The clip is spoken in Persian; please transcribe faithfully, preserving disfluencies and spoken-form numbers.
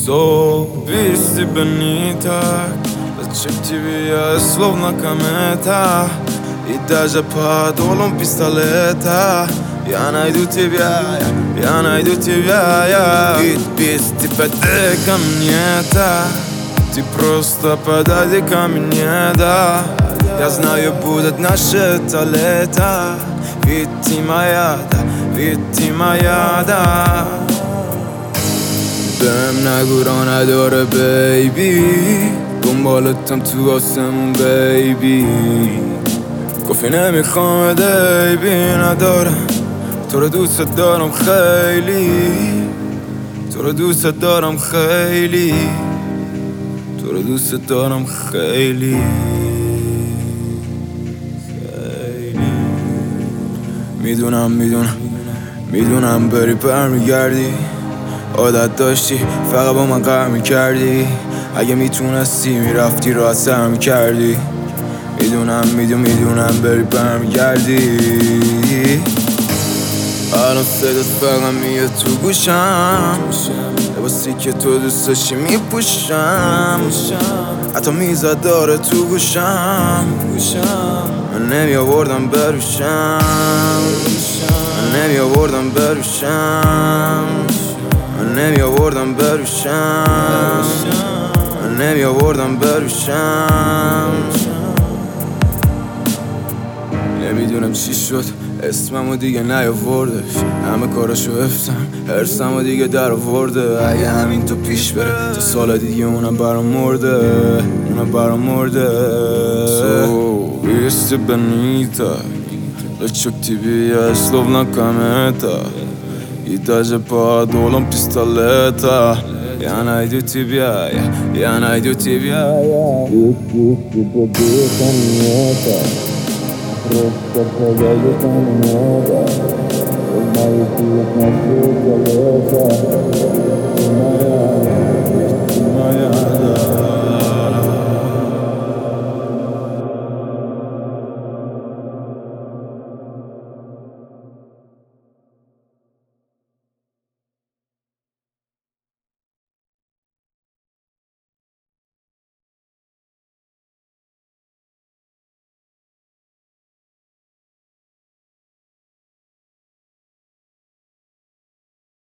So bist du bonita, зачем тебе я словно комета? И даже под дулом пистолета я найду тебя, я найду тебя, я. Ведь без тебя ко мне-то, ты просто подойди ко мне, да. Я знаю, будет наше это лето, ведь ты моя, да, ведь ты моя, да. بهم نگو را نداره بیبی، دنبالتم تو آسمون بیبی. گفتی نمیخوام دیبی ندارم، تو رو دوست دارم خیلی، تو رو دوست دارم خیلی، تو رو دوست دارم خیلی خیلی. میدونم میدونم میدونم بری برمیگردی، عادت داشتی فقط با من قهر میکردی. اگه میتونستی میرفتی راحت سر میکردی. میدونم میدونم میدونم بری برمیگردی. الان صدات فقط میاد تو گوشم، لباسی که تو دوست داشتی میپوشم، حتی میزد داره تو گوشم. من نمی آوردم بروشم، من نمی آوردم بروشم، من نمی آوردم بروشم، من نمی آوردم بروشم. نمیدونم چی شد اسممو دیگه نیاوردش، همه کاراشو حفظم حرسمو دیگه در آورده. اگه همین تو پیش بره تا سال دیگه اونم برام مرده، اونم برام مرده. So viste bonita, lascio che ti via slovna kameta, i даже под дулом пистолета я найду тебя, я, я найду тебя, я. Если подыхам нета, просто подойди ко мне, да. Знаю, ты от нас далеко.